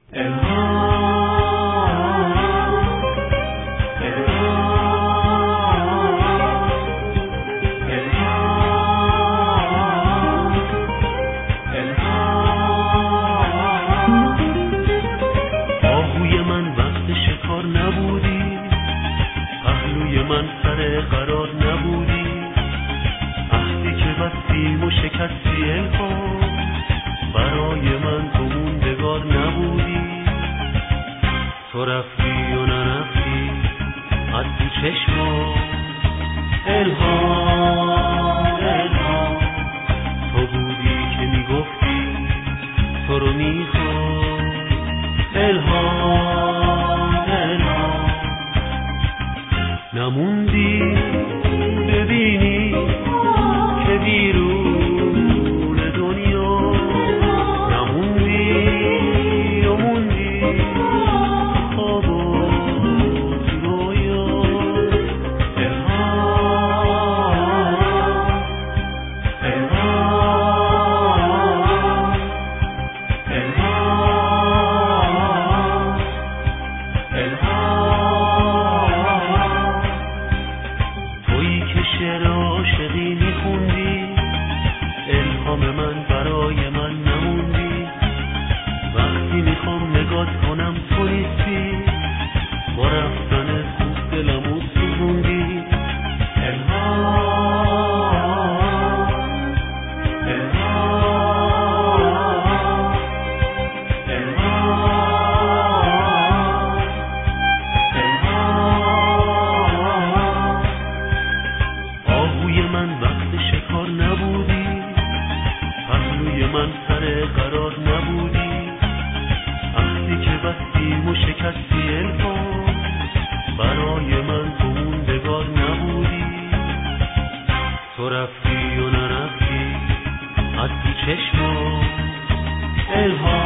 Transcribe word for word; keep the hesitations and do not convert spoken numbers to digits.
من سر قرار نبودی، عهدی که بستیم و شکستی الهام، برای من تو موندگار نبودی. تو رفتی و نرفتی از تو چشما، الهام الهام تو بودی که میگفتی تو رو میخوام، الهام الهام نموندی ببینی که بیرون دنیا نموندی و موندی خواب و رویا. الهام الهام الهام الهام تویی که شعر عاشقی میخوندی، الهام من برای من نموندی. وقتی میخوام نگات کنم تو نیستی، با رفتن خوب دلمو سوزوندی. الهام الهام الهام الهام آهوی من وقت شکار نبودی، پهلوی من سر قرار نبودی. عهدی که بستیم و شکستی الهام، برای من تو موندگار نبودی. تو رفتی و نرفتی از تو چشما، الهام